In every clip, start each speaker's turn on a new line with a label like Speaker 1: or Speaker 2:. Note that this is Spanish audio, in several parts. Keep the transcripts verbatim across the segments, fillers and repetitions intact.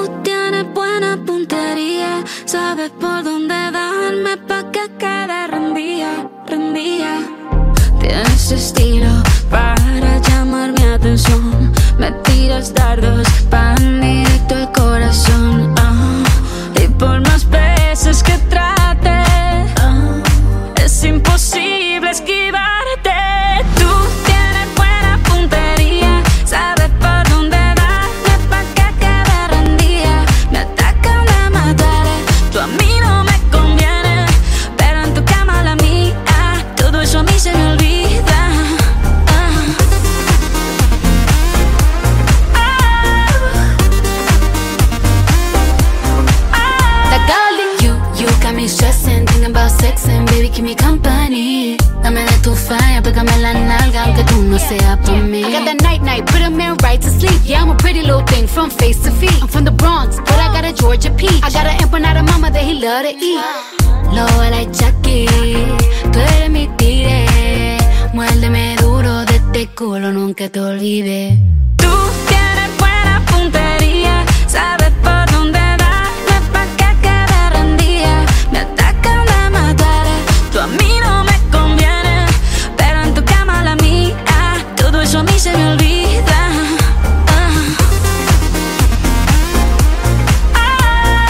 Speaker 1: tienes buena puntería, sabes por dónde darme pa' que quede rendida, rendida. Tienes estilo para llamar mi atención, me tiras dardos pan directo al corazón. Ah, y por más veces que trate, ah, es imposible esquivarte. Tú tienes buena puntería, sabes por dónde darme pa' que quede rendida. Me atacan, me mataré, tú a mí no me conviene, pero en tu cama la mía, todo eso a mí se me olvida. Stressing, thinking about sex and baby, keep me company. Dame de tu fire, pégame la nalga, aunque tú no seas por mí. I got that night night, put a man right to sleep. Yeah, I'm a pretty little thing from face to feet. I'm from the Bronx, but I got a Georgia peach. I got an empanada mama that he love to eat. Low like Chucky, tú eres mi tigre. Muérdeme duro de este culo, nunca te olvides. Tú tienes buena puntería, sabes por dónde darme pa' que quede rendida. Me atacan, me mataré, tú a mí no me conviene, pero en tu cama la mía, todo eso a mí se me olvida. Ah. Ah.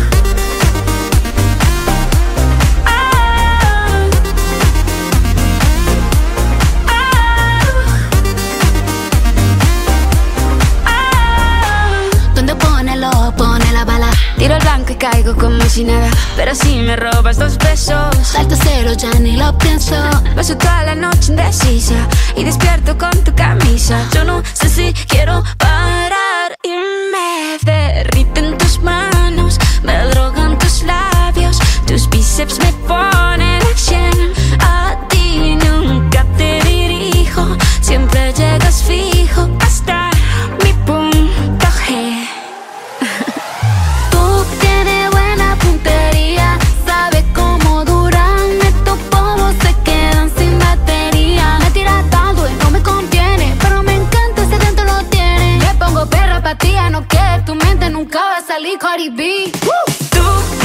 Speaker 1: Ah. ¿Dónde pone el ojo, pone la bala? Tiro el blanco y caigo como si nada, pero si me robas dos besos, salto cero, ya ni lo pienso. Paso toda la noche indecisa y despierto con tu camisa. Yo no sé si quiero parar y me derriten tus manos, me drogan tus labios, tus bíceps me ponen a cien. A ti nunca te dirijo, siempre llegas fijo hasta mi punto G. Tú tienes buena puntería, sabes cómo duran estos polvos, se quedan sin batería. Me tiras tanto y no me conviene, pero me encanta ese dentro lo tiene. Me pongo perra pa' ti, no que tu mente nunca va a salir Cardi B. Woo. Tú